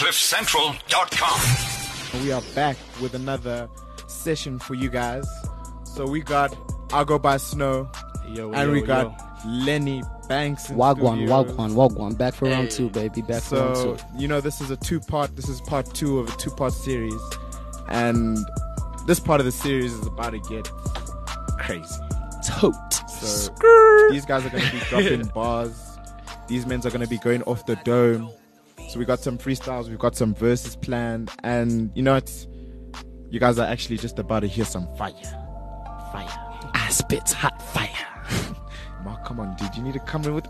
CliffCentral.com. We are back with another session for you guys. So we got I'll Go By Snow, and we got Lenny Banks in Wagwan. Back for round two, baby. Back for round two. You know, this is a two-part. This is part two of a two-part series, and this part of the series is about to get crazy. Tote. So these guys are going to be dropping bars. These men are going to be going off the dome. So we got some freestyles, we've got some verses planned, and you know what? You guys are actually just about to hear some fire. I spit hot fire. Mark, come on, dude. You need to come in with.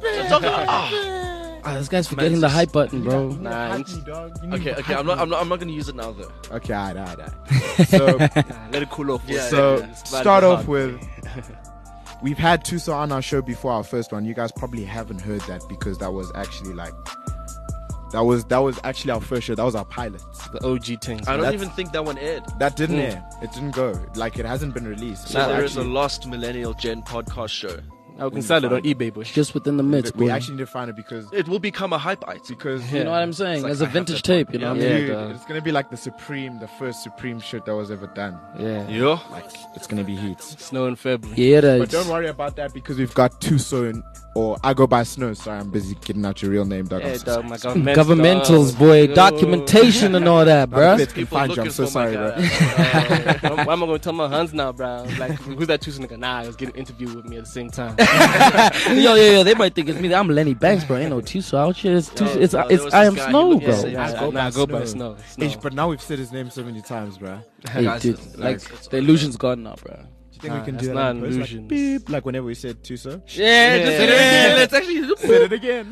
This guy's forgetting the hype button, bro. Nah. Okay. I'm not gonna use it now though. Okay, alright. So let it cool off. Yeah, start off with. We've had Tuso on our show before, our first one. You guys probably haven't heard that because that was actually like. That was actually our first show. That was our pilot. The OG thing. I don't even think that one aired. That didn't air. It didn't go. Like, it hasn't been released. So there is a lost Millennial Gen podcast show. I can sell it on eBay, but just within the midst. We actually need to find it because it will become a hype item. Because you know what I'm saying? Like, it's a vintage tape, you know what I mean? It's gonna be like the first Supreme shit that was ever done. Yeah. Like, it's gonna be heat. Snow in February. Yeah, but don't worry about that because we've got Tuso or I Go By Snow. Sorry, I'm busy getting out your real name, dog. Yeah, dog, my governmentals, boy. Documentation and all that, bro. I'm so sorry, bro. Why am I going to tell my Hans now, bro? Like, who's that Tuso nigga? Nah, I was getting an interview with me at the same time. Yo, they might think it's me. I'm Lenny Banks, bro. Ain't no Tuso out here. It's I Am Snow, bro. I Go By Snow. But now we've said his name so many times, bro. Hey, dude, like, the illusion's gone now, bro. Do you think we can do that? Not an illusion. Like, beep, like whenever we said Tuso. Yeah, just say it again. Let's actually say it again.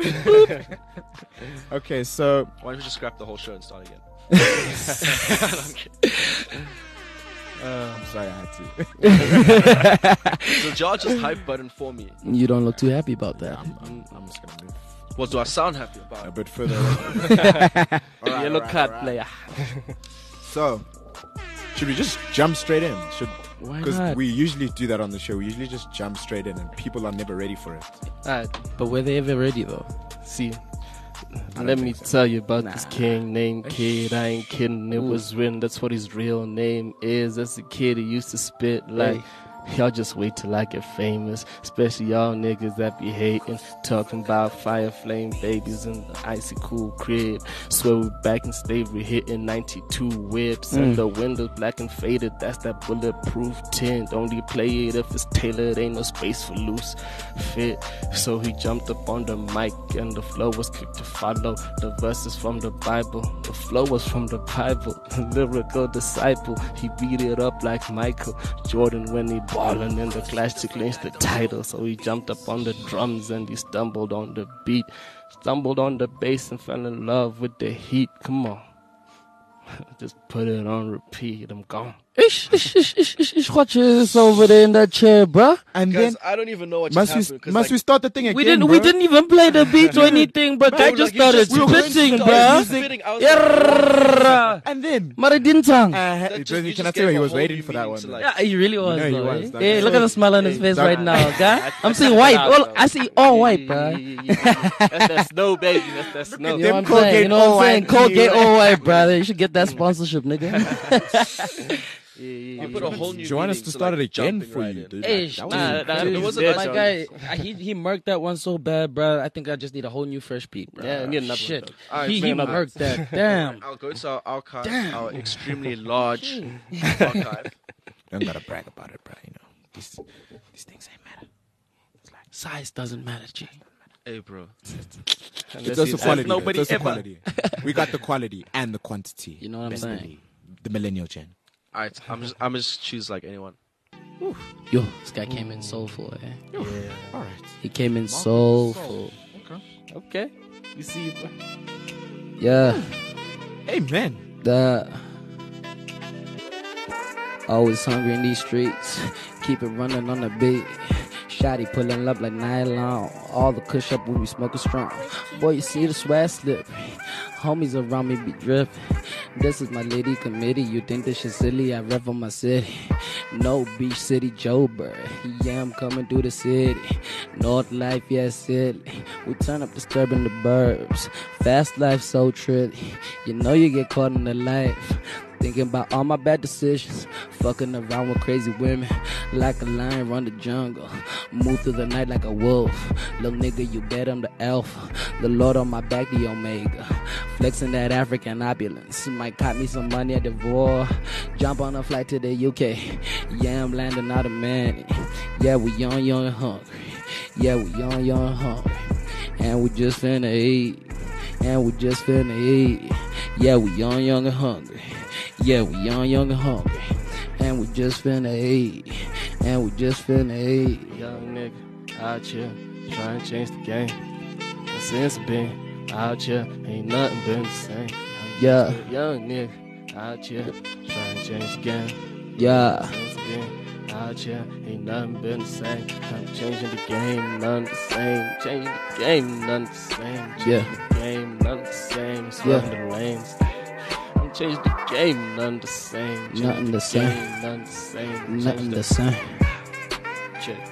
Okay, so why don't we just scrap the whole show and start again? I'm sorry, I had to. So George just hype button for me. You don't look too happy about that. I'm just gonna move. What do I sound happy about? A bit further. Yellow card player. So, should we just jump straight in? Why not? Because we usually do that on the show. We usually just jump straight in, and people are never ready for it. Alright, but were they ever ready though? See, let me tell you about this king named Kid. I ain't kidding. It was written. That's what his real name is. That's the kid who used to spit like. Y'all just wait till I get famous, especially y'all niggas that be hating, talking about fire flame babies in the icy cool crib. Swear we back in slavery, hitting 92 whips, and the windows black and faded. That's that bulletproof tint. Only play it if it's tailored, ain't no space for loose fit. So he jumped up on the mic, and the flow was quick to follow. The verses from the Bible, the flow was from the Bible. Lyrical disciple, he beat it up like Michael Jordan when he ballin' in the Clash to clinch the title. So he jumped up on the drums and he stumbled on the beat, stumbled on the bass and fell in love with the heat. Come on, just put it on repeat. I'm gone. Ish, watch this over there in that chair, bruh. And guys, then I don't even know what just happened. Must we start the thing again? We didn't even play the beat or anything, but I just started spitting, bruh. And then Maridintang. Can I tell you he was waiting for that one? Yeah, he really was. He was. Hey, look at the smile on his face right now, guy. I'm seeing white. I see all white, bruh. That's that snow, baby. That's that snow. You know what I'm saying? Colgate all white, brother. You should get that sponsorship, nigga. You put a whole new. Do you want us to start it again for you, dude? Hey, my guy, he murked that one so bad, bro. I think I just need a whole new fresh beat, bro. Yeah, need another shit. One, he murked that. Damn. I'll go to our archive, our extremely large archive. Don't gotta brag about it, bro. You know, these things ain't matter. It's like size doesn't matter, G. Hey, bro. It's also quality. Nobody ever. Quality. We got the quality and the quantity. You know what I'm saying? The Millennial Gen. Alright, I'm just choose like anyone. Ooh. Yo, this guy came in soulful, eh? Yeah. Alright. He came in soulful. Okay. You see, bro. Yeah. Amen. Always hungry in these streets. Keep it running on the beat. Shotty pulling up like nylon. All the kush up when we smoking strong. Boy, you see the swag slip. Homies around me be dripping. This is my lady committee. You think this shit silly? I rep on my city. No Beach City Joburg. Yeah, I'm coming through the city. North life, yes, silly. We turn up disturbing the burbs. Fast life so trilly. You know you get caught in the life. Thinking about all my bad decisions. Fucking around with crazy women. Like a lion run the jungle. Move through the night like a wolf. Little nigga, you bet I'm the alpha. The Lord on my back, the Omega. Flexing that African opulence. Might cop me some money at the war. Jump on a flight to the UK. Yeah, I'm landing out of Manny. Yeah, we young and hungry. Yeah, we young and hungry. And we just finna eat. And we just finna eat. Yeah, we young and hungry. Yeah, we young and hungry. And we just finna eat. And we just finna eat. Young nigga out here trying to change the game. And since been out here, ain't nothing been the same. I'm Yeah. just a young nigga out here trying to change the game. Yeah. Since been out here, ain't nothing been the same. I'm changing the game, nothing the same. Changing the game, nothing the same. Yeah. Changing the game, nothing the same. Swerving the lanes. I'm changing the game, nothing the same. Changing Nothing the same. game, nothing the same. Nothing Changing the same. check.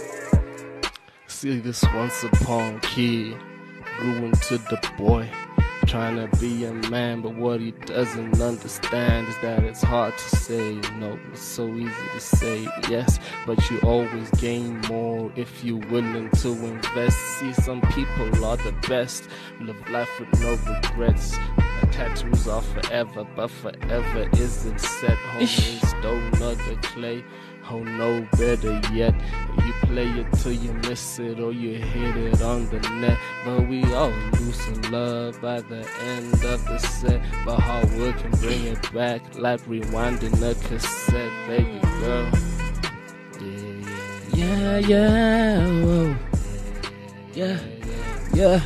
See this once upon kid grew into the boy, trying to be a man, but what he doesn't understand is that it's hard to say no. It's so easy to say yes, but you always gain more if you're willing to invest. See, some people are the best, live life with no regrets. My tattoos are forever, but forever isn't set. Homies don't know the clay. Oh no, better yet, you play it till you miss it or you hit it on the net. But we all lose some love by the end of the set. But hard work can bring it back like rewinding a cassette, baby girl. Yeah, yeah, whoa. Yeah, yeah.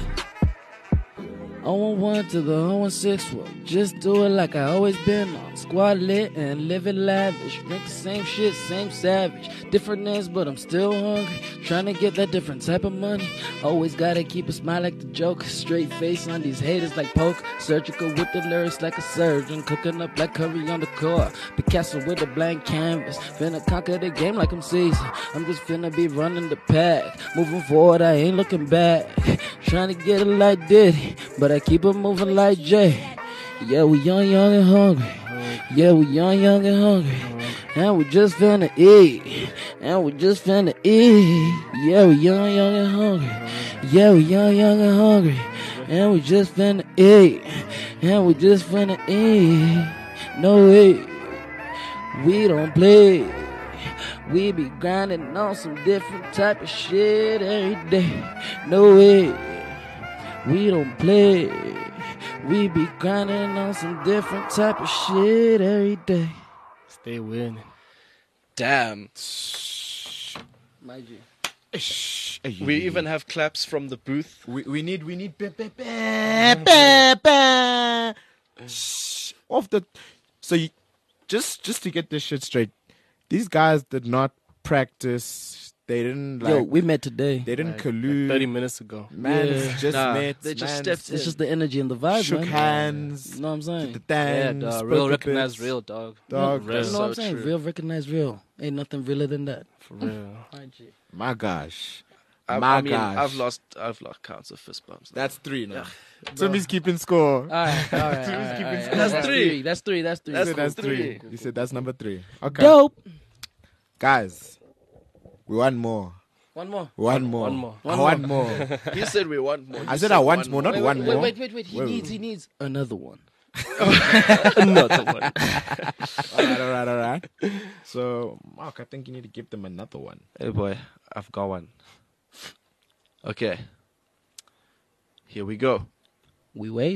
0-1 to the 0-6, well, just do it like I always been on. Squad lit and living lavish. Drink the same shit, same savage. Different names, but I'm still hungry. Trying to get that different type of money. Always gotta keep a smile like the joke. Straight face on these haters like poke. Surgical with the lyrics like a surgeon. Cooking up like curry on the core. Picasso with a blank canvas. Finna conquer the game like I'm Caesar. I'm just finna be running the pack. Moving forward, I ain't looking back. Trying to get it like Diddy, but I keep it moving like Jay. Yeah, we young and hungry. Yeah, we young and hungry. And we just finna eat. And we just finna eat. Yeah, we young and hungry. Yeah, we young and hungry. And we just finna eat. And we just finna eat. No way. We don't play. We be grinding on some different type of shit every day. No way. We don't play. We be grinding on some different type of shit every day. Stay winning. Damn. My G. We even have claps from the booth. We need off the. So you, just to get this shit straight, these guys did not practice. They didn't like. Yo, we met today. They didn't Like collude. 30 minutes ago. Man, Yeah. just Nah, met. they just man, stepped It's just the energy and the vibe, shook man. hands. You know what I'm saying? Did the Yeah, thing. dog. spoke Real a recognize bit. real, dog. Dog. Real. You know what I'm So saying? true. Real recognize real. Ain't nothing realer than that. For real. My G. My gosh. I mean, gosh. I've lost counts of fist bumps. That's 3 now. Timmy's keeping score. All right. keeping score. That's three. That's three. You said that's 3. You said that's number 3. Okay. Dope. Guys, we want more. One more. One more. One more. He said we want more. I You said I want more, not Wait, one more. Wait. Wait. He needs another one. Another one. All right. So, Mark, I think you need to give them another one. Hey boy, I've got one. Okay. Here we go. We wait.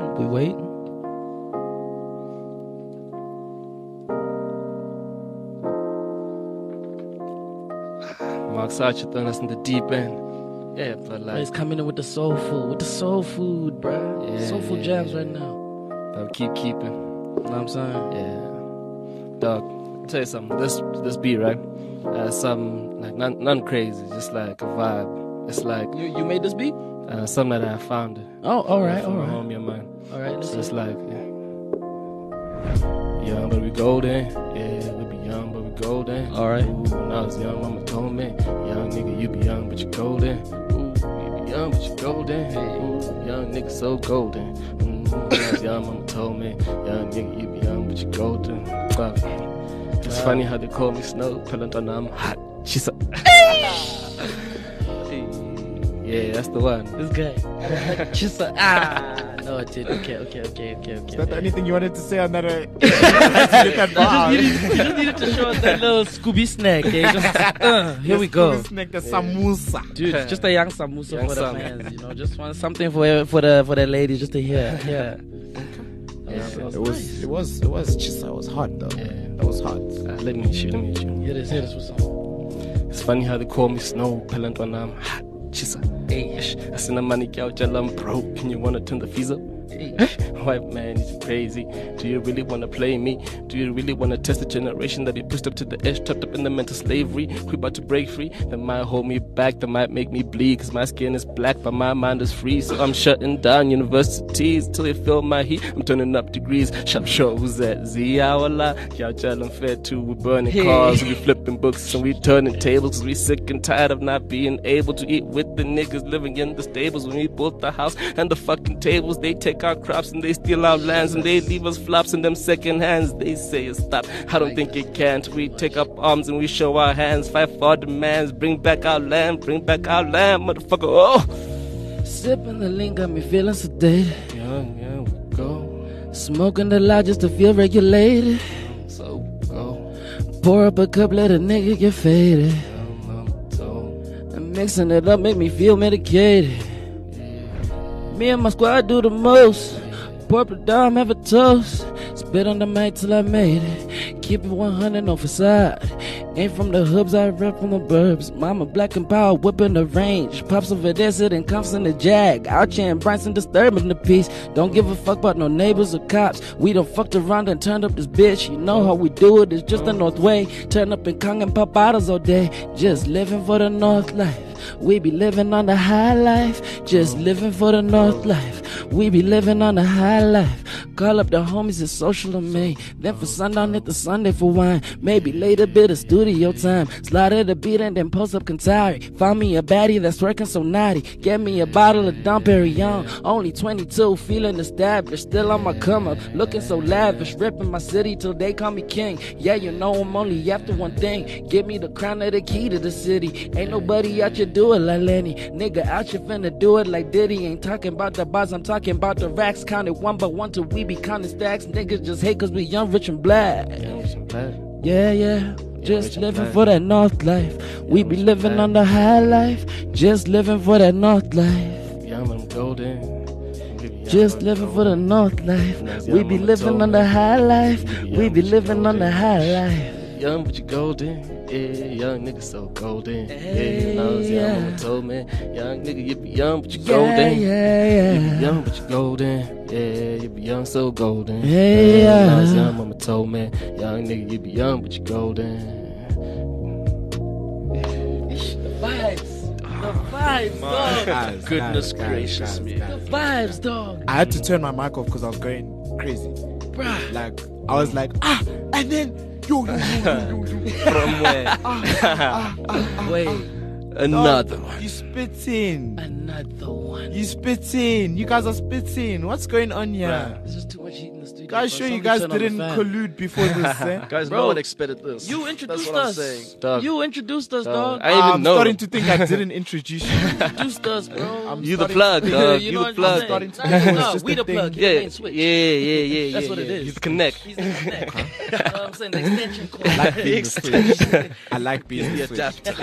Mark Sartre throwing us in the deep end. Yeah, but He's like, coming in with the soul food, bruh. Yeah, Soulful yeah, jams yeah. right now. but keep keeping. You know what I'm saying? Yeah. Dog, I'll tell you something. This beat, right? Something like none crazy, just like a vibe. It's like You made this beat? something that I found it. Oh, all right. From my homie of mine. All right, let's So it's see. like, Young but we golden, yeah, we be young but we golden. Alright. Ooh, when I was young, mama told me, young nigga, you be young but you golden. Ooh, you be young but you golden. Ooh, young nigga so golden. When I was young, mama told me, young nigga, you be young but you golden. But it's funny how they call me Snow, Peloton, I'm hot. She's a yeah, that's the one. This guy. Just no, it didn't. Okay. Is that the only thing you wanted to say on that? You just needed to show us that little Scooby snack. Okay? Here we go. Snack, the samosa. Dude, it's just a young samosa Young for the sam. fans, you know. Just want something for the ladies just to hear. Yeah. It was Chisa. It was hot though. Yeah. It was hot. Let me hit you. Hear this with some. It's funny how they call me Snow, Peloton, I'm hot. She's a I send the money out, I'm broke. Can you wanna turn the fees up? White man, is you crazy? Do you really wanna play me? Do you really wanna test the generation that be pushed up to the edge, trapped up in the mental slavery? We about to break free. That might hold me back, that might make me bleed. Cause my skin is black, but my mind is free. So I'm shutting down universities till they feel my heat. I'm turning up degrees. Shop shows at Z Hour. Y'all tell fair too. We're burning cars, we flipping books, and we turning tables. Cause we sick and tired of not being able to eat with the niggas living in the stables. When we built the house and the fucking tables, they take our crops and they steal our lands and they leave us flops in them second hands. They say it stop. I don't think it can't. We take up arms and we show our hands. Fight for our demands. Bring back our land. Bring back our land, motherfucker. Oh. Sipping the lean got me feeling sedated. Young, we go. Smoking the loud just to feel regulated. So go. Pour up a cup, let a nigga get faded. So. And mixing it up make me feel medicated. Me and my squad do the most. Purple dime, have a toast. Spit on the mic till I made it. Keep it 100, no facade. Ain't from the hubs, I rep from the burbs. Mama black and power, whipping the range. Pops over there, sitting comps in the jag. Out here in Bryson, disturbing the peace. Don't give a fuck about no neighbors or cops. We done fucked around and turned up this bitch. You know how we do it, it's just the North Way. Turn up in Kong and pop bottles all day. Just living for the North life. We be living on the high life. Just living for the North life. We be living on the high life. Call up the homies, it's social on me. Then for sundown, hit the Sunday for wine. Maybe later, bit of studio time. Slaughter the beat and then post up Kantari. Found me a baddie that's working so naughty. Get me a bottle of Dom Perignon. Only 22, feeling established. Still on my come up, looking so lavish. Ripping my city till they call me king. Yeah, you know I'm only after one thing. Give me the crown of the key to the city. Ain't nobody out here do it like Lenny. Nigga out here finna do it like Diddy. Ain't talking about the bars, I'm talking about the racks. Counted one by one till we be counting stacks. Niggas just hate cause we young, rich and black. Yeah. Just living for that North life. We be living on the high life. Just living for that North life. Young, I'm golden. Just living for the North life. We be living on the high life. We be living on the high life. Young but you golden, yeah, young nigga so golden. Yeah, when I was young, mama told me, young nigga you be young but you golden. Yeah. You be young but you golden, yeah, you be young so golden. Yeah. When I was young, mama told me, young nigga you be young but you golden. The vibes, dog. Goodness gracious me. The vibes, dog. I had to turn my mic off because I was going crazy. Bruh. Like I was like and then yo. From where? Wait. Another one. You spitting. Another one. You spitting. You guys are spitting. What's going on here? Bruh, this is too much heat in the studio. Guys, bro. sure you Somebody guys turn on the didn't fan. collude before this, eh? Guys, Bro, no one expected this. You introduced That's what us. I'm saying. Dog. You introduced us, dog. I even I'm know. starting to think I didn't introduce you. Introduced us, bro. You the plug, dog. You You know the what plug. I'm Starting to saying? think it was No, just we a the thing. plug. Yeah, You ain't switch. yeah. That's what it is. He's the connect. He's the connect. You know what I'm saying? The extension cord. I like being the switch. I like being The the switch. adapter.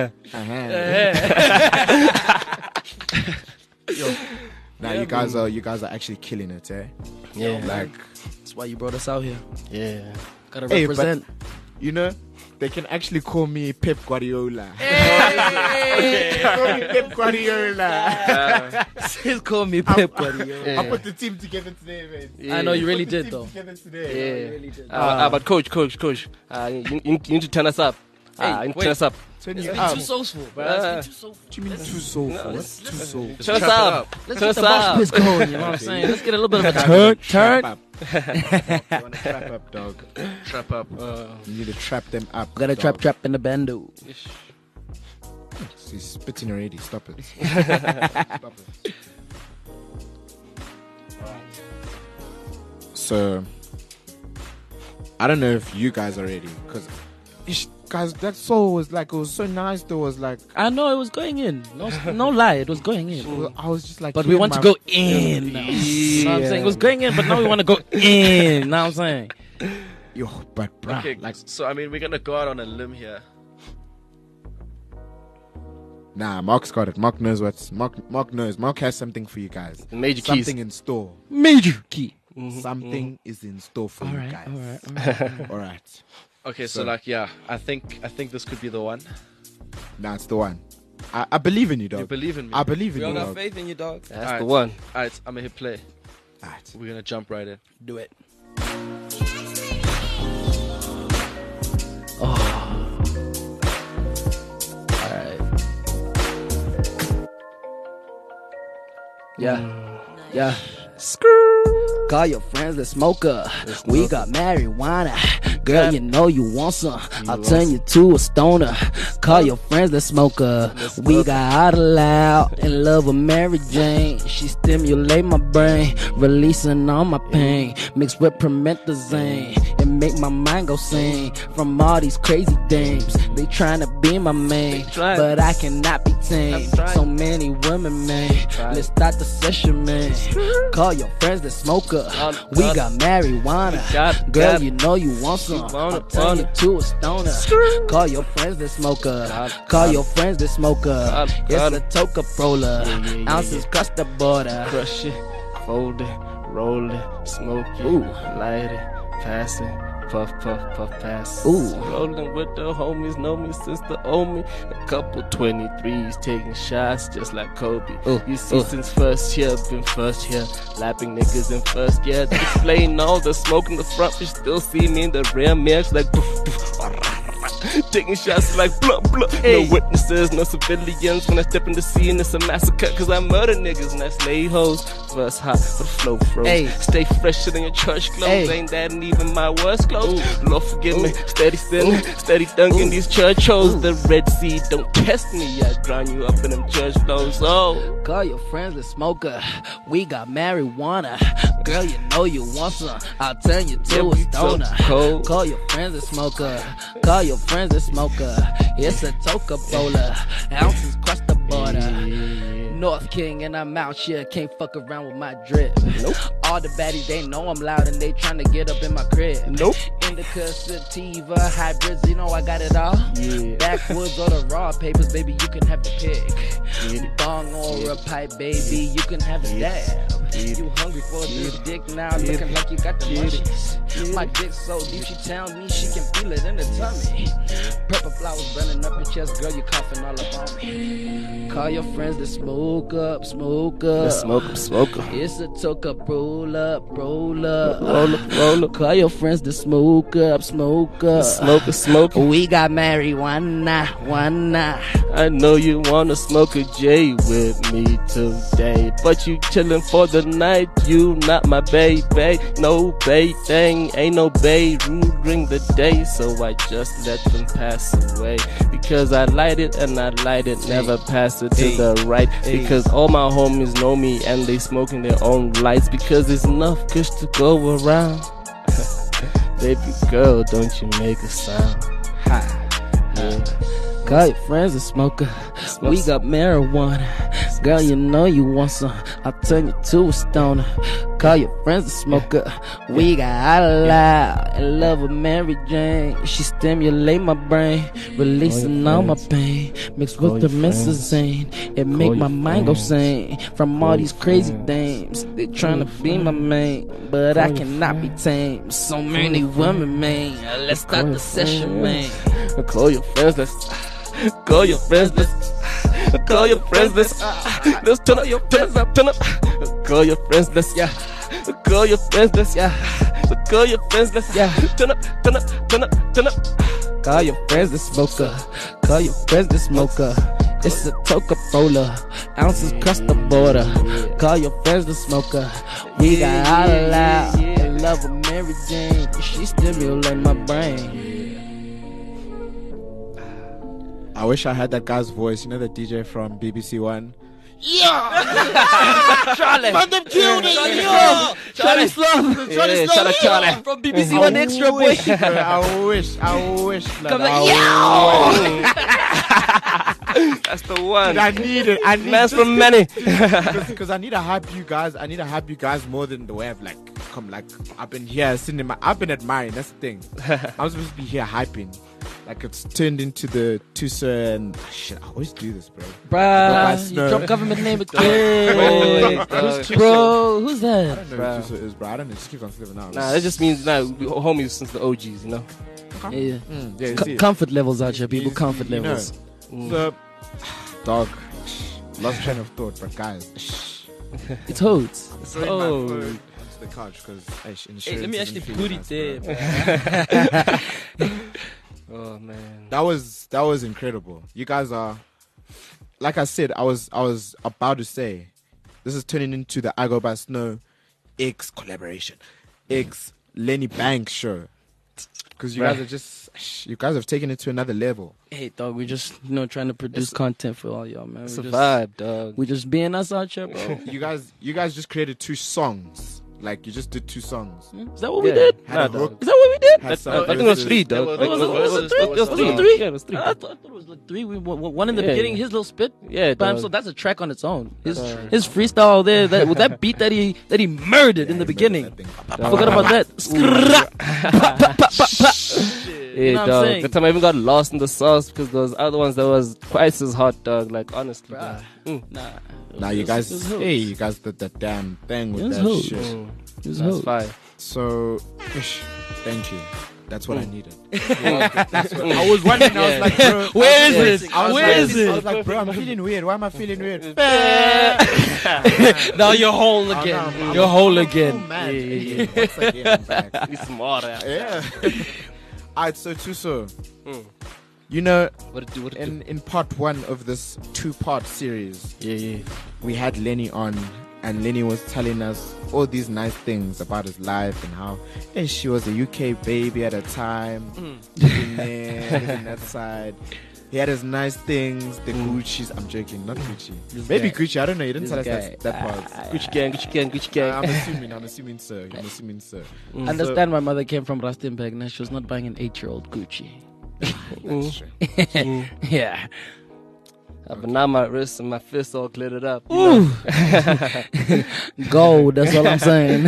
Now you guys are actually killing it, eh? Yeah, Like, That's why you brought us out here. yeah. Gotta Hey, represent. you know, they can actually call me Pep Guardiola. Hey! Call me Pep Guardiola. He's calling me Pep Guardiola. I put the team together today, man. Yeah. I know you really Put the did, team though. together today. Yeah. really did. But coach. You need to turn us up. Hey, You need to wait. turn us up. Turn It's you been up. too soulful, bro. Uh, It's been too soulful. What do you mean too soulful? What's too soulful? Turn us Trap it up. up. Let's Turn get us the mosh up. pits going, you know what I'm saying? Let's get a little bit of a Turn turn. up. You want to trap up, dog. Trap up. You need to trap them up. Got a dog. trap in the bando. He's spitting already. Stop it. Stop it. So, I don't know if you guys are ready, because guys, that soul was like, it was so nice. There was like, I know it was going in. No lie, it was going in. I was just like, But we want to go in. Now. You know what I'm saying? It was going in, but now we want to go in. You know what I'm saying? Yo, but bruh, Okay, like, so I mean, we're gonna go out on a limb here. nah, Mark's got it. Mark knows what's Mark knows. Mark has something for you guys. Major Something keys. in store. Major key. Something is in store for you guys. All right. Okay, so So- like, yeah, I think this could be the one. Nah, it's the one. I believe in you, dog. You believe in me? I believe in We all you, got dog. faith in you, dog. That's Alright. the one. Alright, I'm gonna hit play. Alright. We're gonna jump right in. Do it. Yeah. Call your friends, let's smoke up. We got marijuana. Girl, you know you want some. I'll turn you to a stoner. Call your friends, let's smoke up. We got out loud in love with Mary Jane. She stimulate my brain, releasing all my pain. Mixed with promethazine and make my mind go sing. From all these crazy dames, they tryna be my main, but I cannot be tamed. So many women, man. Let's start the session, man. Call your friends, let's smoke up. We got marijuana. Girl, you know you want some. I'll turn you to a stoner. Call your friends, let's smoke up. Call your friends, let's smoke up. It's a Toka Prola. Ounces cross the border. Crush it, fold it, roll it, smoke it, light it, pass it. Puff, puff, puff, pass. Ooh. Rolling with the homies, know me since the owe me. A couple 23s, taking shots just like Kobe. You see, since first year, been first year. Lapping niggas in first year. Displaying all the smoke in the front, you still see me in the rear mirrors like poof, poof. Taking shots like blah, blah. No witnesses, no civilians. When I step in the scene, it's a massacre. Cause I murder niggas and I slay hoes. Verse hot, but flow froze. Stay fresher than your church clothes. Ain't that even my worst clothes? Lord forgive me, steady sinning, steady dunking these church hoes. The Red Sea, don't test me. I drown you up in them church clothes. Oh, call your friends, let's smoke up. We got marijuana. Girl, you know you want some. I'll turn you to a stoner. Call your friends, let's smoke up. Call your friends, let's smoke up. It's a Toka Bola. Ounces cross the border. North King and I'm out here. Can't fuck around with my drip. All the baddies, they know I'm loud and they tryna get up in my crib. Indica, sativa, hybrids, you know I got it all. Backwoods or the raw papers, baby, you can have the pick. Bong or a pipe, baby, you can have a dab. You hungry for this dick now, looking like you got the munchies. My dick so deep, she tells me she can feel it in the tummy. Purple flowers burning up your chest, girl, you coughing all up on me. Call your friends to smoke up, smoke up. smoke 'em, smoke 'em. It's a Toka, roll up, roll up. Roll up, roll up. Call your friends to smoke up, smoke up. Smoke 'em, smoke 'em. We got marijuana, wanna. I know you wanna smoke a J with me today, but you chillin' for the night, you not my baby. No babe thing, ain't no babe rule during the day, so I just let them pass away. Because I light it and I light it, never pass it to the right. Because all my homies know me and they smoking their own lights, because there's enough kush to go around. Baby girl, don't you make a sound. Call your friends and smoke up. We got marijuana. Girl, you know you want some. I'll turn you to a stoner. Call your friends and smoke up. We got out loud in love with Mary Jane. She stimulate my brain, releasing all my pain. Mixed with the methazine, it make my mind go sane. From all these crazy dames, they tryna be my main, but I cannot be tamed. So many women, man. Let's start the session, man. Call your friends, let's call your friends, let's call your friends, let's turn up, turn up. Call your friends, let's call your friends, let's call your friends, let's turn up, turn up, turn up, turn up. Call your friends to smoke up. Call your friends to smoke up. It's a Toka Bola. Ounces cross the border. Call your friends to smoke up. We got out loud in love out with Mary Jane. She stimulate my brain. I wish I had that guy's voice. You know the DJ from BBC One? Charlie. Madam Judy. Charlie Sloth. Charlie Charlie. From BBC One Extra, boy. I wish. Come like, That's the one. I need it. I need Man's from many. because I need to hype you guys. I need to hype you guys more than the way I've come I've been here sitting I've been at mine. That's the thing. I'm supposed to be here hyping. Like it's turned into the Tusa and shit. I always do this, bro. Bruh, you drop government name again. Bro, who's I that? don't know Bro. who Tusa is, bro. I don't know. Just keep on slipping out. Nah, that just means we homies since the OGs, you know. Yeah. Yeah, you see it. Comfort levels out here, people. You Comfort know. levels. So, dog. Lost train of thought, but guys. It's Hodes. Throwing my phone onto the couch because insurance. Hey, let me actually isn't put feeling it nice, there. bro. Oh man. That was incredible. You guys are, like I said, I was about to say, this is turning into the I Go By Snow X collaboration, X Lenny Banks show, because you guys are you guys have taken it to another level. Hey, dog, we're just trying to produce content for all y'all, man. It's a vibe, dog. We just being us out here, bro. You guys just created 2 songs. Like you just did 2 songs. Is that what we did? Had a Nah, hook. Is that what we did? Had some I think it was verses. 3, dog. There Like, was- Was it there was three? three. Yeah, it was 3. I thought it was like 3. One in the Yeah. beginning, his little spit. Yeah, Bam, dog. so that's a track on its own. His Dog. his freestyle there, with that beat that he murdered in the beginning. I forgot about that. Yeah, know what I'm dog. saying? The time I even got lost in the sauce because those other ones that was twice as hot, dog. Like honestly, dog. Nah. Now you guys, It was Hodes. hey, you guys did that damn thing with It was that Hodes. shit. It was That's Hodes. fire. So, thank you. That's what I needed. I was wondering. I was like, bro, Where is it? I was Where like, is I it? was like, bro, I'm feeling weird. Why am I feeling weird? Now you're whole again. I'm You're whole Oh, again. man. Once again, I'm back. Need some water. Yeah. Alright, so Tuso, you know, What it do? in part 1 of this 2-part series, Yeah. we had Lenny on, and Lenny was telling us all these nice things about his life and how she was a UK baby at a time, living there, living that side. He had his nice things, the Gucci's. I'm joking, not Gucci. Maybe guy. Gucci. I don't know. He didn't tell us This that guy. part. Gucci gang. I'm assuming so. Understand my mother came from Rustenburg and she was not buying an 8-year-old Gucci. That's true. Yeah. But now my wrist and my fist all glittered up. Ooh. Gold, that's all I'm saying.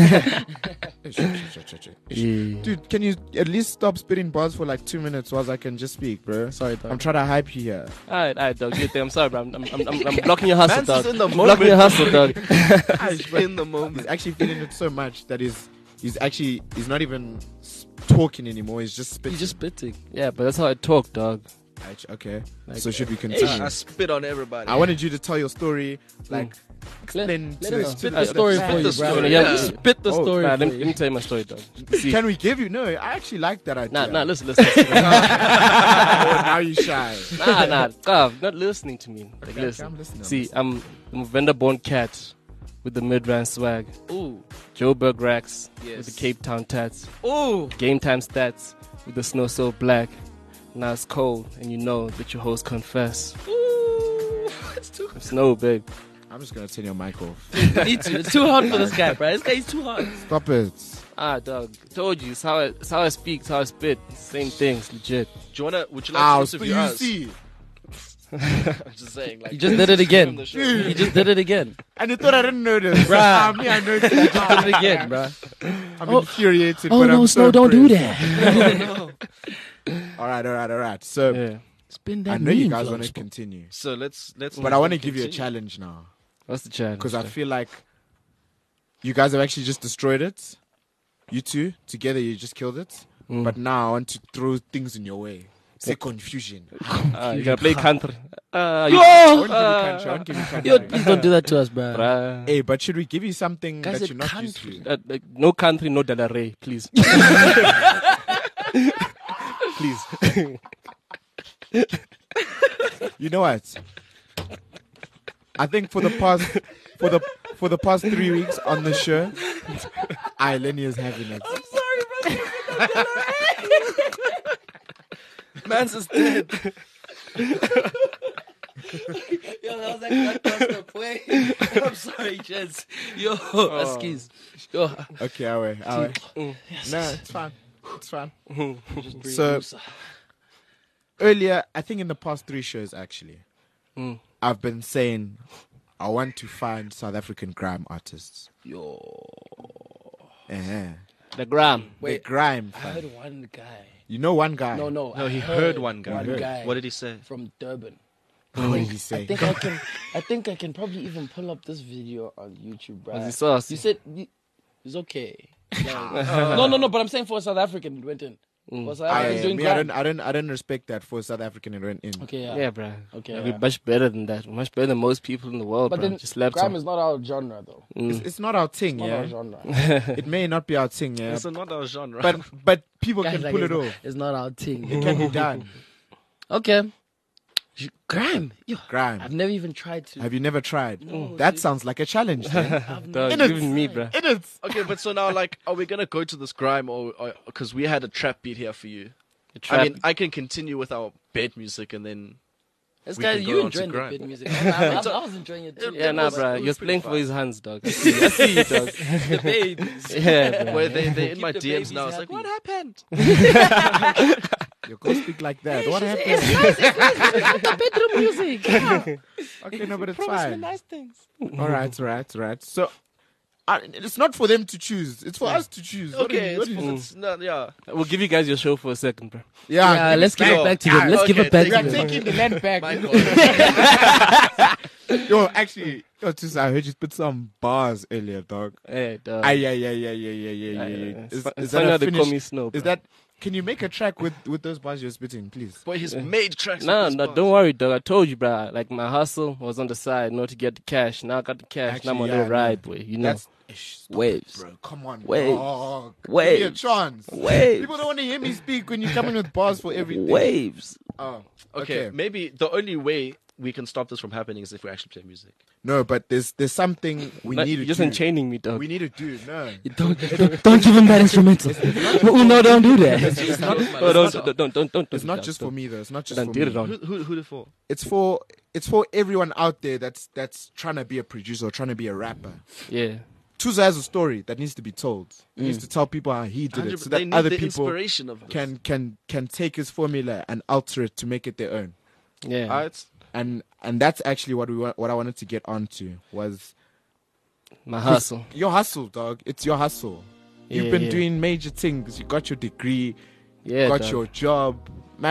Yeah. Dude, can you at least stop spitting bars for like 2 minutes whilst I can just speak, bro? Sorry, dog. I'm trying to hype you here. Alright, dog. You think I'm sorry, bro. I'm blocking your hustle, Man's dog. just in the I'm blocking your hustle, dog. In the moment. He's actually feeling it so much that he's not even talking anymore. He's just spitting. He's just spitting. Yeah, but that's how I talk, dog. Okay. Like, So should we continue? I spit on everybody. I wanted you to tell your story, like explain Let to him the- spit to the story fans. for you, Spit the bro. story, Yeah. yeah. Spit the Oh, story Nah, for let me you. tell you my story, dog. See, Can we give you? No, I actually like that idea. nah, listen. Oh, now you shy. nah, God, not listening to me. Like, Okay, listen. I'm listening. See, I'm a vendor-born cat with the mid-rand swag. Ooh. Joburg racks Yes. with the Cape Town tats. Ooh. Game time stats with the snow so black. Now it's cold and you know that your hoes confess. Ooh. It's too It's snow, babe. I'm just gonna turn your mic off. Me too. It's too hot for this guy, bro. This guy is too hot. Stop it. Ah, dog. Told you. It's how I speak. It's how I spit. Same things. Legit. Would you like Ow, to so listen to you yours? see, I'm just saying. Like, You just did it again. from the show. You just did it again. and you thought I didn't notice. Bruh. Me, I noticed. You just did it again, bro. I'm infuriated. Oh but no, I'm Snow, so don't do impressed. that. All right. So Yeah. Spin that I know you mean guys flow. want to continue, So let's. but I want to give you a challenge now What's the challenge? because I feel like you guys have actually just destroyed it. You two together, you just killed it. But now I want to throw things in your way. Say confusion. You gotta play country. I won't give you country. I won't give you Yo, country. please don't do that to us, bro. Bruh. Hey, but should we give you something Guys, that it you're not can't used to? Like, no country, no Dalaray, please. Please. You know what? I think for the past 3 weeks on the show, Lenny is having it. Man's is dead. Yo, that was like blockbuster play. I'm sorry, gents. Yo, excuse. Yo, Okay, I wait. No, it's fine. It's fine. just breathe. So earlier, I think in the past 3 shows actually, I've been saying I want to find South African grime artists. Yo, The gram. The grime. I fam. heard one guy. You know one guy. No, No, I he heard one guy. One guy. What did he say? From Durban. What did he say? I think I can probably even pull up this video on YouTube, bro. Was he saucy? You said it's okay. Like, no, but I'm saying for a South African, it went in. For South African doing grime. I don't respect that for South African it went in. Okay, Yeah, bro. Okay, We're yeah. much better than that. Much better than most people in the world, But bro. then Just slapped grime him. is not our genre, though. It's not our thing, Not yeah. our genre. It may not be our thing, yeah. It's not our genre. But people Guys, can like, pull it's it not- off. It's not our thing. It can be done. Okay. Grime. Yo, Grime. I've never even tried to. Have you never tried? That sounds like a challenge. Then. Dog, In it. even me, bro. In it. okay, but so now, like, are we gonna go to this grime, or because we had a trap beat here for you? Trap- I mean, I can continue with our bed music, and then This we guy, can go you on to enjoying the grime. bit music. I was enjoying it too. Yeah, It nah, was- bro. it was You're pretty playing for fun. his hands, dog. I see you, dog. The babies. Yeah, bro. where they in my the DMs babies now. It's like, happy. what happened? You go speak like that. What happened? The bedroom music. Okay, no, but it's Promise me fine. nice things. All right. So it's not for them to choose. It's for us to choose. What do Okay, you- what do you- it's not, yeah. We'll give you guys your show for a second, bro. Yeah, let's give it back to them. Let's give okay, it back We to are them. taking the land back. My Yo, actually, Tusa, I heard you spit some bars earlier, dog. Hey, dog. Yeah. It's Is funny that how a they call finish? me Snow, bro. Is that? Can you make a track with those bars you're spitting, please? Boy, he's made tracks. No, with these no, bars. don't worry, dog. I told you, bro. Like, my hustle was on the side, not to get the cash. Now I got the cash. now I'm on Actually, the yeah, ride, boy. You know. That's stop Waves. it, bro. Come on, Waves. dog. Waves. Give me a chance. Waves. People don't want to hear me speak when you come in with bars for everything. Waves. Oh, Okay, maybe the only way we can stop this from happening is if we actually play music. No, but there's something we need to You're just do. enchaining me, dog. We need to do. No. Don't give him that instrumental. No, don't do that. It's not, Oh, don't. it's not dog, just dog. for me though. It's not just Don't for do me. it on. Who the for? It's for everyone out there that's trying to be a producer or trying to be a rapper. Yeah. Tuza has a story that needs to be told. He needs to tell people how he did it, so They that need other the people inspiration of this. can take his formula and alter it to make it their own. Yeah. Alright. And that's actually what I wanted to get onto was My hustle. your hustle, dog. It's your hustle. You've Yeah, been yeah. doing major things. You got your degree. Yeah, got dog. your job.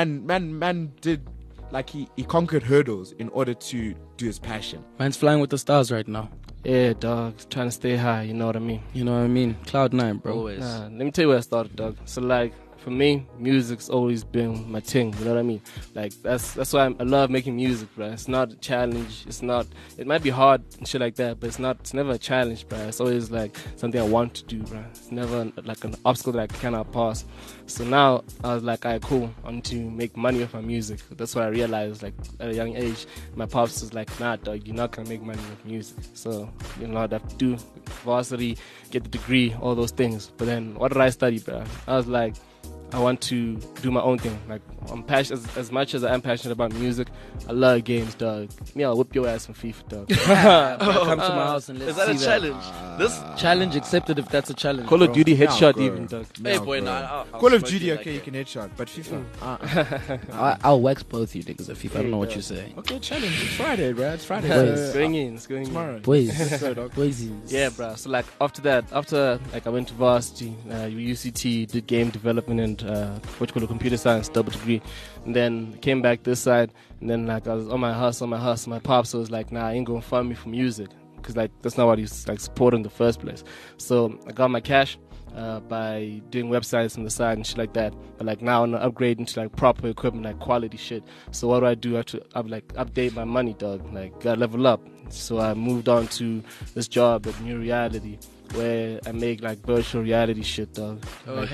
Man did like he conquered hurdles in order to do his passion. Man's flying with the stars right now. Yeah, dog. Trying to stay high, you know what I mean? You know what I mean? Cloud9, bro. Always. Nah, let me tell you where I started, dog. So, like, for me, music's always been my thing, you know what I mean? Like, that's why I love making music, bro. It's not a challenge. It might be hard and shit like that, but it's never a challenge, bro. It's always, like, something I want to do, bro. It's never, like, an obstacle that I cannot pass. So now, I was like, alright, cool. I want to make money with my music. That's what I realized, like, at a young age. My pops was like, nah, dog, you're not gonna make money with music. So, you know, I'd have to do varsity, get the degree, all those things. But then, what did I study, bro? I was like, I want to do my own thing. Like, I'm passionate as much as I am passionate about music. I love games, dog. Me, I'll whip your ass in FIFA, dog. Come to my house and let's Is that a see challenge? This Challenge accepted if that's a challenge. Call of bro. Duty headshot, bro. even, dog. hey No, boy, bro. nah, I'll Call of smoke Duty, you okay, you like can headshot, but FIFA. I'll wax both you niggas if FIFA. I don't know what you're saying. Okay, challenge. It's Friday, bro. It's Friday. It's going in, it's going in. tomorrow. Boys. So, dog. Boys. Yeah, bro. So like after like I went to varsity, UCT, did game development and what you call a computer science double degree, and then came back this side, and then like I was on my hustle. My pops was like, nah, I ain't gonna fund me for music, because like that's not what he's like supporting in the first place. So I got my cash by doing websites on the side and shit like that. But like now I'm upgrading to like proper equipment, like quality shit. So what do? I have to update my money, dog. Like gotta level up. So I moved on to this job at New Reality, where I make like virtual reality shit, dog. Oh,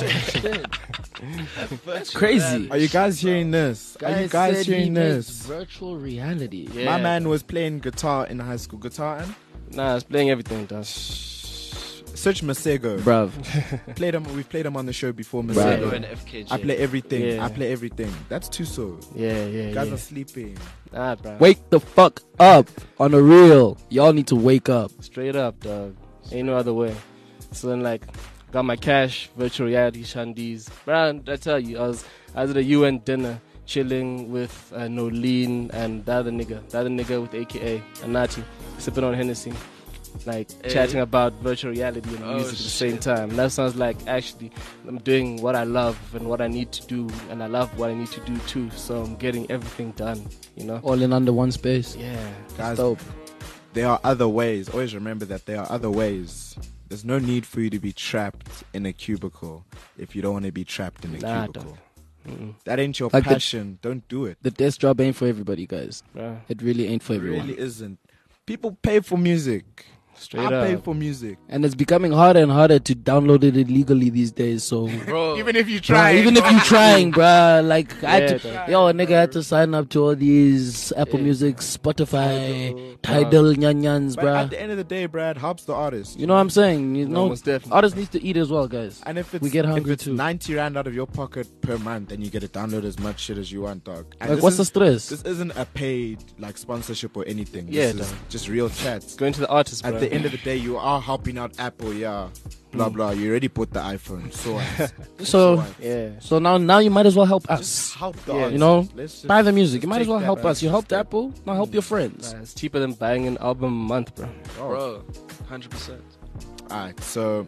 That's crazy. Are you guys hearing this? Are you guys said he hearing makes this? virtual reality. Yeah. My man was playing guitar in high school. Guitar and Nah, I was playing everything, dog. Search Masego. Bruv. We've played him on the show before. Right. Masego Masego. and FKJ. I play everything. Yeah. I play everything. That's too so. Yeah, You guys yeah. are sleeping. Nah, bro. Wake the fuck up on the real. Y'all need to wake up. Straight up, dog. Ain't no other way. So then, like, got my cash, virtual reality, shandies. Bro, I tell you, I was at a UN dinner, chilling with Nolene and the other nigga with AKA Anati, sipping on Hennessy, like chatting about virtual reality and music at the same time. And that sounds like actually I'm doing what I love and what I need to do, and I love what I need to do too. So I'm getting everything done, you know. All in under one space. Yeah, Guys, Dope. there are other ways. Always remember that there are other ways. There's no need for you to be trapped in a cubicle if you don't want to be trapped in a Nah, cubicle. Mm-mm. That ain't your Like the- passion. Don't do it. The desk job ain't for everybody, guys. Bruh. It really ain't for It everyone. really isn't. People pay for music. Straight I pay up. for music. And it's becoming harder and harder to download it illegally these days. So, Bro, Even if you bruh, even if you're trying, bruh, like, I had Yeah, to, dog. yo, a nigga had to sign up to all these Apple Yeah. Music, Spotify, Tidal, Tidal, nyanyans, But at bruh. the end of the day, Brad, helps the artist. You know what I'm saying? You know, most definitely. artists need to eat as well, guys. And if it's, We get hungry if it's too. 90 rand out of your pocket per month, then you get to download as much shit as you want, dog. And Like, this what's the is- stress? This isn't a paid like sponsorship or anything. Yeah, This is dog. just real chats. Going to the artist, bro. At the end of the day, you are helping out Apple, yeah. Blah blah. You already bought the iPhone, so what? So, what? yeah. so now you might as well help us. Just help the Yeah. artist. You know, Let's just- buy the music. You let's might as take well that help us. You extra helped step. Apple, now help your friends. It's cheaper than buying an album a month, bro. bro, 100%. Alright, so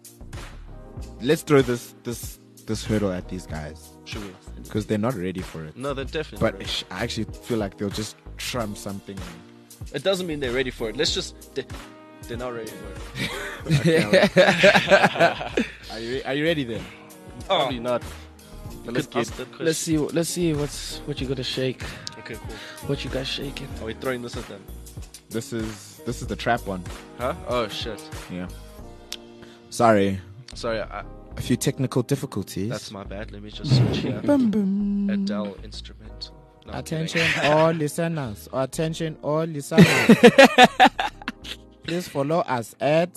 let's throw this hurdle at these guys Should we? because they're not ready for it. No, they're definitely But ready. I actually feel like they'll just trump something. It doesn't mean they're ready for it. Let's just... They're not ready for it. Are you ready then? Probably not. But let's Could get ask that question. Let's see what you gotta shake. Okay, cool. What you got shaking? Are we throwing this at them? This is the trap one. Huh? Oh, shit. Yeah. Sorry, Sorry, a few technical difficulties. that's my bad. Let me just search here. Bum, bum. Adele instrumental. No, I'm kidding. Attention all listeners. Attention all listeners. Please follow us at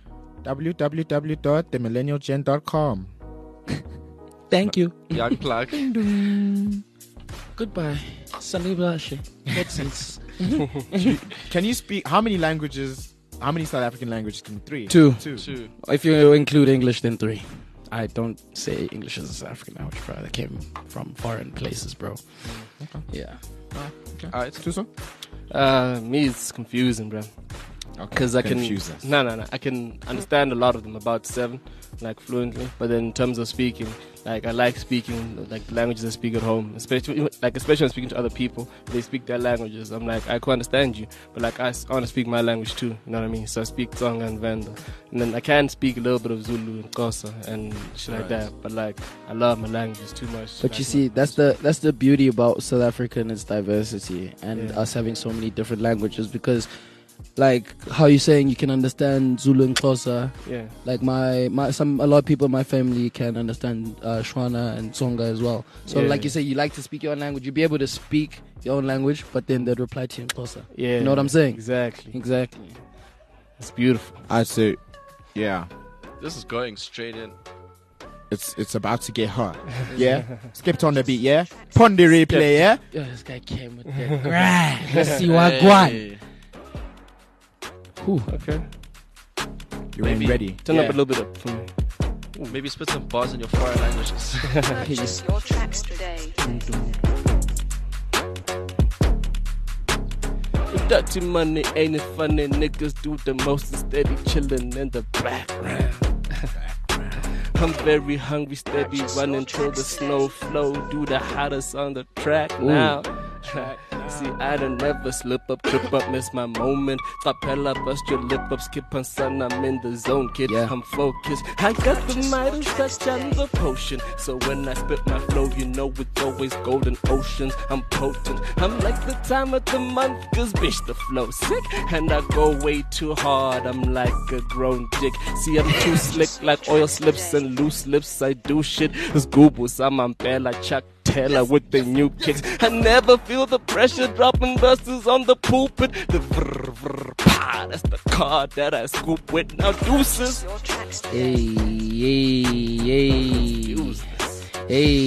www.themillennialgen.com. Thank you. Young plug. Goodbye. Salibashe. Nonsense. Can you speak how many languages? How many South African languages can you? 3? Two. 2. If you include English, then 3. I don't say English as a South African language, bro. That came from foreign places, bro. Yeah. Alright. Two so? me, it's confusing, bro. Because I can Confuse us. no, I can understand a lot of them, about 7, like fluently. But then in terms of speaking, like I like speaking like the languages I speak at home, especially when I'm speaking to other people. They speak their languages. I'm like, I can understand you, but like I want to speak my language too. You know what I mean? So I speak Tsonga and Venda, and then I can speak a little bit of Zulu and Xhosa and shit like that. But like I love my languages too much. But like, you see, that's the beauty about South Africa and its diversity and Yeah. us having so many different languages, because like how you're saying you can understand Zulu and Xhosa. yeah. Like a lot of people in my family can understand Shwana and Tsonga as well. So Yeah. like you say, you like to speak your own language, you'll be able to speak your own language, but then they'd reply to you in Xhosa. Yeah. You know what I'm saying? Exactly. Exactly. It's beautiful. I'd say, yeah, This is going straight in. it's about to get hot. Yeah, skipped on the beat. Yeah, pon the replay. Yeah, Yo, this guy came with that. Let's see what Guan. Okay. you ain't Maybe- ready. Turn up Yeah. a little bit up for me. Maybe spit some bars in your foreign languages. Purchase your tracks today. Dirty money ain't it funny? Niggas do the most instead of chillin' in the background. I'm very hungry, steady running till the snow flow. Do the hottest on the track now. See, I don't never slip up, trip up, miss my moment. Capella, bust your lip up, skip on sun, I'm in the zone, kid. Yeah. I'm focused. I got the Midas touch and the potion. So when I spit my flow, you know it's always golden oceans. I'm potent. I'm like the time of the month, cause bitch, the flow sick. And I go way too hard, I'm like a grown dick. See, I'm too slick like oil slips and loose lips. I do shit. It's Goobus, I'm on bell, I chuck Teller with the new kicks. I never feel the pressure dropping verses on the pulpit. The vrr vrr pa, that's the card that I scoop with. Now deuces. Your tracks Hey, today. hey, hey,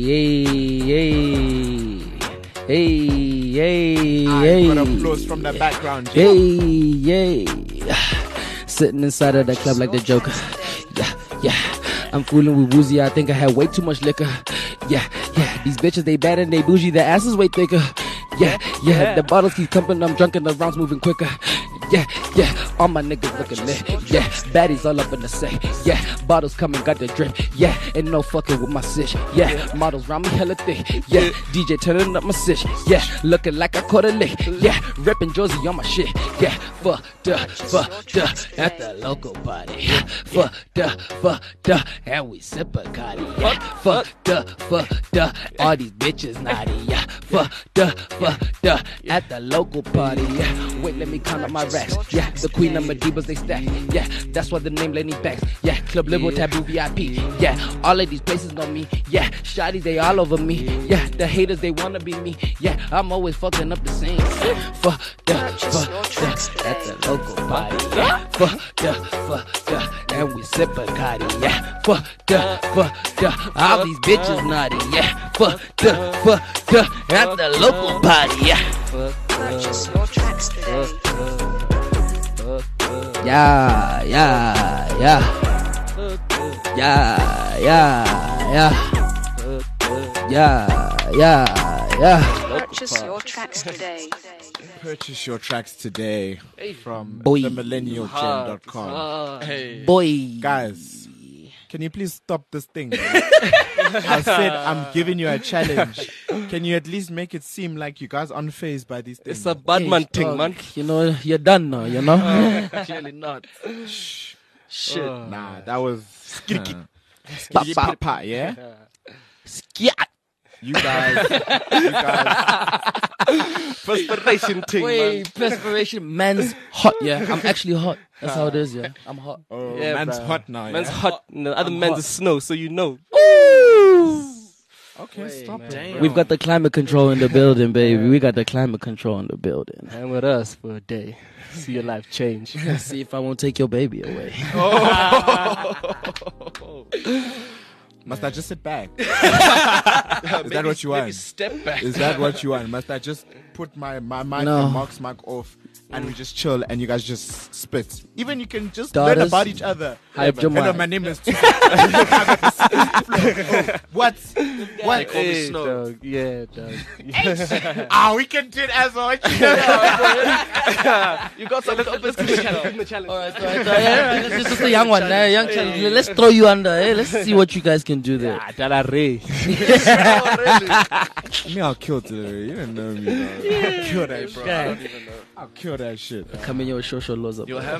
hey, hey, hey, Got hey. applause from the background. Hey, yeah. Sitting inside of the club like the Joker. Yeah, yeah. I'm fooling with Woozy. I think I had way too much liquor. Yeah, yeah. These bitches, they bad and they bougie. Their asses way thicker. Yeah, yeah. The bottles keep coming. I'm drunk and the rounds moving quicker. Yeah, yeah. All my niggas looking lit. Yeah, baddies all up in the set. Yeah, bottles coming, got the drip. Yeah, ain't no fucking with my sish. Yeah, models round me hella thick. Yeah, DJ turning up my sish. Yeah, looking like I caught a lick. Yeah, ripping Josie on my shit. Yeah, fucked up at the local party. Yeah, fucked up, and we sip a Cardi. Yeah, fucked up, all these bitches naughty. Yeah, fucked up at the local party. Yeah, wait, let me count up my racks. Yeah, the queen of Medivas, they stack. Yeah, that's why the name Lenny Backs. Yeah, Club Liberal, Taboo VIP. Yeah, all of these places know me. Yeah, shawties, they all over me. Yeah, the haters, they wanna be me. Yeah, I'm always fucking up the scene. Fucked up at the local party. Yeah, fucked up, and we sip a Cardi. Yeah, fucked up, all these bitches naughty. Yeah, fucked up at the local party. Yeah. Purchase your tracks today. Yeah, yeah, yeah. Yeah, yeah, yeah. Yeah, yeah, yeah. Purchase your tracks today. Purchase your tracks today from Boy. themillennialgem.com. Hey. Boy. Guys, can you please stop this thing? I said I'm giving you a challenge. Can you at least make it seem like you guys unfazed by these things? It's a bad man thing, Dog, man. You know, you're done now, you know? Clearly not. Shit. Nah, that was Pa, pa, pa, yeah. Scat. You guys. Perspiration thing, man. Wait, perspiration. Man's hot, yeah. I'm actually hot. That's how it is, yeah. I'm hot. Oh, Yeah, man's bruh. hot now. Man's yeah? hot. The other man's is snow, so you know. Okay, stop it. Damn. We've got the climate control in the building, baby. We got the climate control in the building. Hang with us for a day. See your life change. See if I won't take your baby away. Must I just sit back? Is that what you Maybe want? step back. Is that what you want? Must I just put my mic No. and Mark's mic off and we just chill and you guys just spit? Even you can just Daughters, learn about each other. hype your Hello, mind. my name is. What? They What? call me Snow. dog. Yeah, dog. We can do it as well. You got some compass. All right. This is the young one. Young child. Let's throw you under. Let's see what you guys can do there. Ah, Dala Ray. Me, I'll kill today. You don't know me, bro. I'll kill that shit. I don't even know. I'll kill that shit. Come in your social laws up. You'll have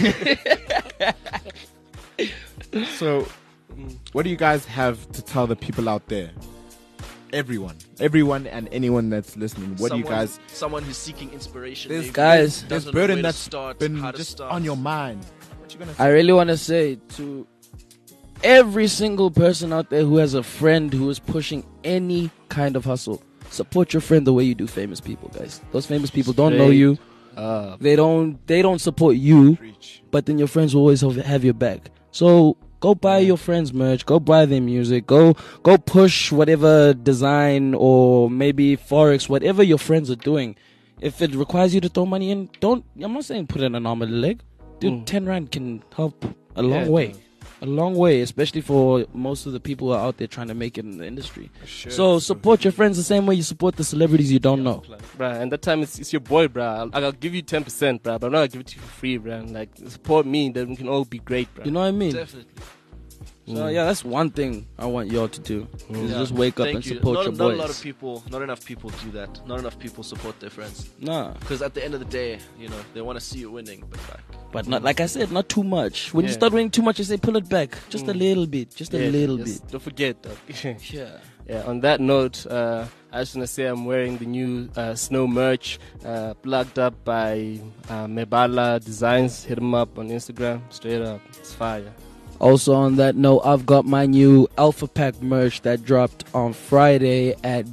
to. So, what do you guys have to tell the people out there? Everyone and anyone that's listening. What do you guys? Someone who's seeking inspiration. There's maybe guys, doesn't There's know burden where to that's start, been how to just start. on your mind. What you gonna say? I really want to say to every single person out there who has a friend who is pushing any kind of hustle, support your friend the way you do famous people, guys. Those famous people don't know Straight you. up. They don't support you, but then your friends will always have your back. So go buy your friends merch, go buy their music, go push whatever design or maybe forex, whatever your friends are doing. If it requires you to throw money in, I'm not saying put in an arm and a leg. Dude, 10 rand can help a long way. dude. A long way, especially for most of the people who are out there trying to make it in the industry. So support your friends the same way you support the celebrities you don't know. Bruh, and that time it's your boy, bruh. I'll give you 10%, bruh, but I'm not gonna give it to you for free, bruh. Like, support me, then we can all be great, bruh. You know what I mean? Definitely. So yeah, that's one thing I want y'all to do. Is Yeah. just wake up Thank and you. support Not your a boys. lot of people, not enough people do that. Not enough people support their friends. Nah, Because at the end of the day, you know, they want to see you winning, but like, but not like I said, not too much. When you Yeah. start winning too much, you say pull it back, just a little bit, just a little bit. Don't forget, dog. Yeah. Yeah, on that note, I just want to say I'm wearing the new snow merch, plugged up by Mebala Designs. Hit him up on Instagram. Straight up. It's fire. Also on that note, I've got my new Alpha Pack merch that dropped on Friday at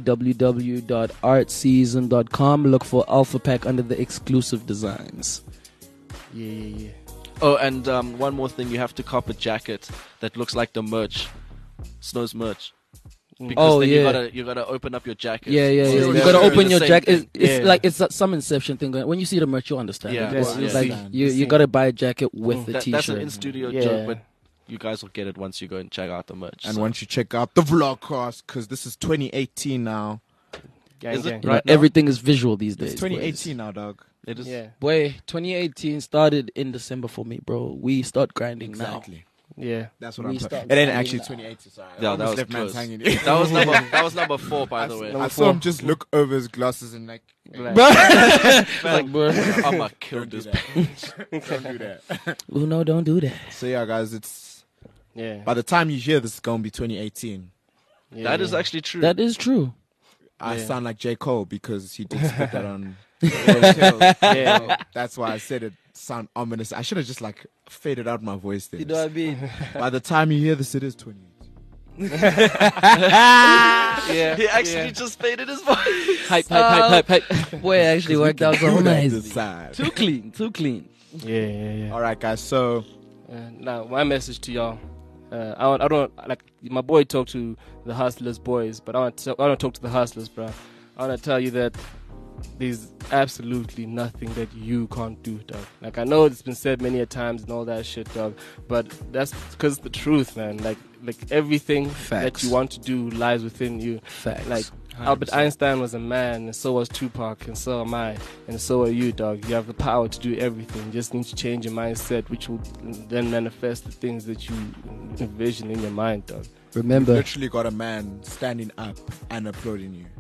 www.artseason.com. Look for Alpha Pack under the exclusive designs. Yeah. Oh, and one more thing, you have to cop a jacket that looks like the merch, Snow's merch. Because Oh, then yeah. you gotta open up your jacket. Yeah. So You it's gotta the open your same jacket. thing. It's Yeah. like it's some Inception thing. When you see the merch, you'll understand. Yeah, It's yeah. like Yeah. you gotta buy a jacket with the That's t-shirt. an in-studio Yeah. joke, but you guys will get it once you go and check out the merch. And so. once you check out the vlogcast, because this is 2018 now. Gang, Is it gang. You know, right now? everything is visual these days. It's 2018 now, dog. It is. Yeah. Boy, 2018 started in December for me, bro. We start grinding Exactly. Yeah. That's what We I'm talking. start It ain't grinding actually now. 2018. Sorry. Yeah, I that almost was left man's close. hanging. That was number 4, by the way. I saw him just look over his glasses and like, Like, Like, bro. I'm gonna kill don't do this. that. Don't do that. Uno, don't do that. So yeah, guys, it's yeah. by the time you hear this, it's gonna be 2018. Yeah, That is yeah. actually true. That is true. I Yeah. sound like J. Cole because he did spit that on. Yeah, that's why I said it sound ominous. I should have just like faded out my voice there. You know what I mean? By the time you hear this, it is 2018. Yeah. He actually just faded his voice. Hype. Boy, it actually worked out so nice. Decide. Too clean. Yeah. All right, guys. So Now, my message to y'all. I don't like my boy talked to the hustlers boys, but I don't talk to the hustlers, bro. I want to tell you that there's absolutely nothing that you can't do, dog. Like I know it's been said many a times and all that shit, dog, but that's because it's the truth, man. Like everything Facts. that you want to do lies within you. Facts. Like Albert Einstein was a man, and so was Tupac, and so am I, and so are you, dog. You have the power to do everything. You just need to change your mindset, which will then manifest the things that you envision in your mind, dog. remember, literally got a man standing up and applauding you.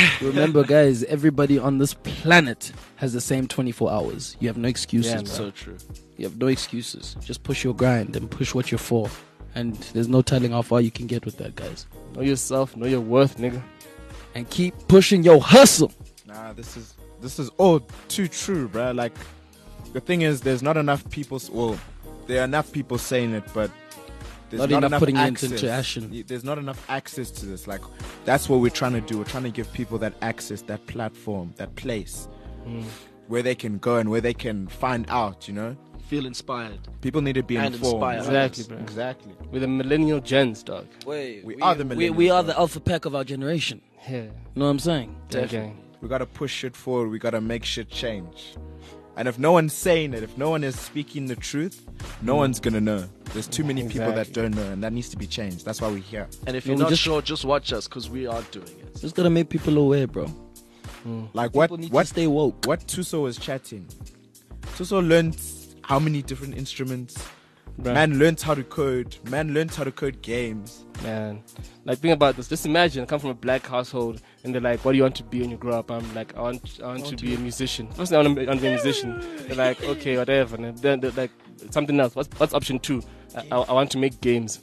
guys, everybody on this planet has the same 24 hours. You have no excuses, Yeah, bro. So true. You have no excuses. Just push your grind and push what you're for. And there's no telling how far you can get with that, guys. Know yourself, know your worth, nigga. And keep pushing your hustle. Nah, this is all too true, bruh. Like the thing is, there's not enough people. Well, there are enough people saying it, but there's Not not enough putting it access. into action. There's not enough access to this. Like that's what we're trying to do. We're trying to give people that access, that platform, that place where they can go and where they can find out. You know, Feel inspired. people need to be And informed. inspired. Exactly, bro. Exactly. We're the millennial gens, dog. Wait, We are the we millennials, are bro. the alpha pack of our generation. Yeah. You know what I'm saying? Gang. We gotta push shit forward. We gotta make shit change. And if no one's saying it, if no one is speaking the truth, no one's gonna know. There's too many people that Exactly. don't know, and that needs to be changed. That's why we're here. And if No, you're we not just- sure, just watch us because we are doing it. Just gotta make people aware, bro. Like People need what to stay woke. what Tuso was chatting. Tuso learned how many different instruments. Bruh. Man learned how to code. Man learned how to code games. Man, like think about this. Just imagine I come from a black household, and they're like, "What do you want to be when you grow up?" I'm like, "I want to be a musician." First, I want to be a musician. They're like, "Okay, whatever." And then they're like, something else. What's option 2? I want to make games.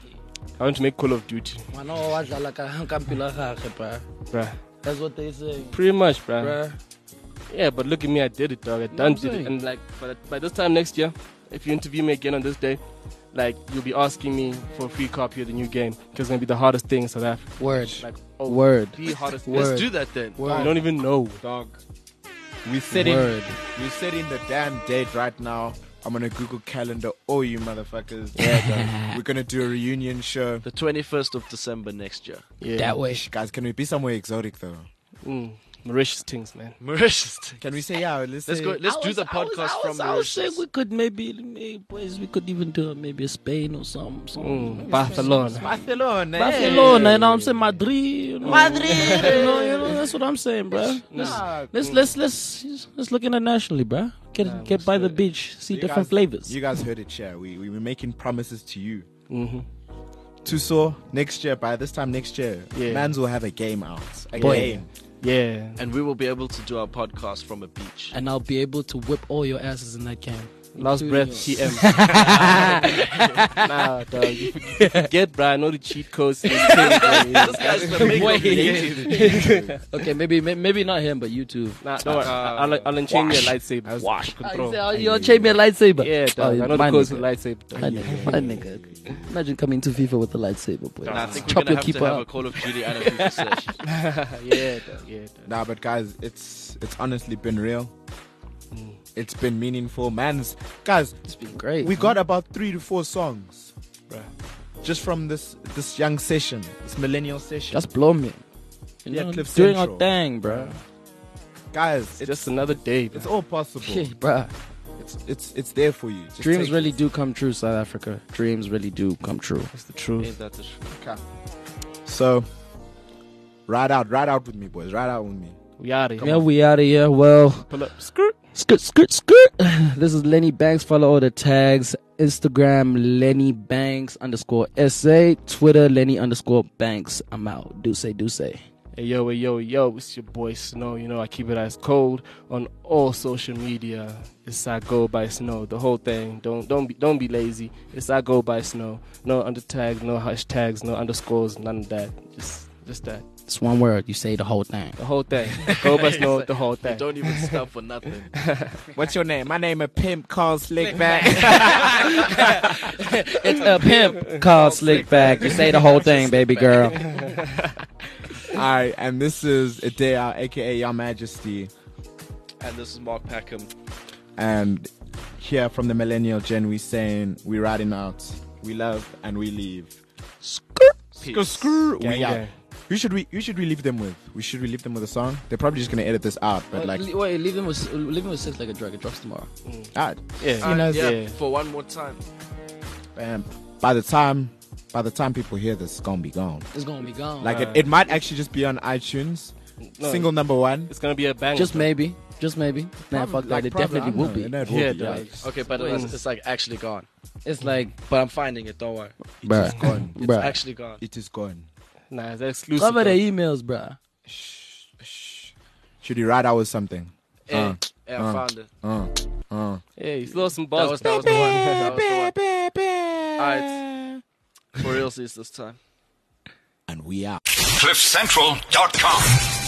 I want to make Call of Duty, bruh. That's what they say. Pretty much, bruh. Bruh. Yeah, but look at me, I did it, dog. I I'm done did saying. it, and like by this time next year, if you interview me again on this day, like you'll be asking me for a free copy of the new game because it's gonna be the hardest thing in South Africa. Word. Like, Word. the hardest. Word. Let's do that then. You don't even know. Dog. We're setting Word. the damn date right now. I'm gonna Google Calendar, all you motherfuckers. Yeah, we're gonna do a reunion show. The 21st of December next year. Yeah. That way. Guys, can we be somewhere exotic though? Mauritius things, man. Mauritius. Can we say yeah? Let's Let's say, go. Let's do the podcast from I was saying Mauritius. we could maybe boys, we could even do maybe a Spain or something. Barcelona. Barcelona. Barcelona, you know what I'm saying? Madrid. You know? Madrid. you know, that's what I'm saying, bro. Let's look internationally, bro. Get by the beach, see You different guys- flavors. You guys heard it, yeah. We're making promises to you. Mm-hmm. Tuso, next year, by this time next year, Yeah. Mans will have a game out. A Boy. game. Yeah. And we will be able to do our podcast from a beach. And I'll be able to whip all your asses in that game. Last breath TM. Nah, dog. You forget, bro. I know the cheat codes. This guy's gonna make Wait. Okay, maybe not him, but you too. Nah, don't worry. I'll unchain you a lightsaber. Wash. Control. You'll chain me a lightsaber. Yeah, dog. I know my the codes for nigga. lightsaber. My nigga. Imagine coming to FIFA with a lightsaber, boy. Nah, I think we're Chop gonna your have to keeper have a up. Call of Duty and a FIFA session. Yeah, dog. Yeah, dog. Nah, but guys, it's honestly been real. It's been meaningful, man's guys. It's been great. We got about 3 to 4 songs, Bruh. just from this young session, this millennial session. Just blow me. You Yeah, know, Cliff doing Central. our thing, bro. Guys, It's just another day, bro. it's all possible. Yeah, bro. It's there for you. Just Dreams take really it. do come true, South Africa. Dreams really do come true. It's the truth. Ain't that the truth? So, ride out with me, boys. Ride out with me. We out of here. Yeah, we out of here. Well, Pull up. Skirt. skirt. This is Lenny Banks. Follow all the tags. Instagram, Lenny Banks _SA. Twitter, Lenny _Banks. I'm out. Do say. Hey yo, it's your boy Snow. You know I keep it as cold on all social media. It's I go by Snow. The whole thing. Don't be lazy. It's I go by Snow. No undertags, no hashtags, no underscores, none of that. Just that. It's one word. You say the whole thing. The whole thing. Go by Snow. The whole thing. Don't even stop for nothing. What's your name? My name is Pimp called Slickback. It's a pimp called Slickback. You say the whole thing, baby girl. Alright, and this is Idea, aka Your Majesty, And this is Mark Packham. and here from the Millennial Gen, we saying we riding out, we love and we leave. Screw. Gang, We out. gang. Who should we leave them with? Should we leave them with a song? They're probably just gonna edit this out, but like, wait, leave him with Six Like a Drug. It drops tomorrow. alright. Yeah. You know, yeah. For one more time. By the time people hear this, it's gonna be gone. It's gonna be gone. Like it might actually just be on iTunes, No, single number 1. It's gonna be a banger. just maybe. Nah, fuck that. It definitely will be. Yeah, dog. Okay, but it's like actually gone. It's like, But I'm finding it, don't worry. bruh, It's gone. It's bruh. actually gone. It is gone. Nah, it's exclusive. Cover the though. emails, bruh. Should we ride out with something? Yeah, I found it. Yeah, he's lost some That balls. was the one. That was the one. Alright. For real, this time. And we out. CliffCentral.com.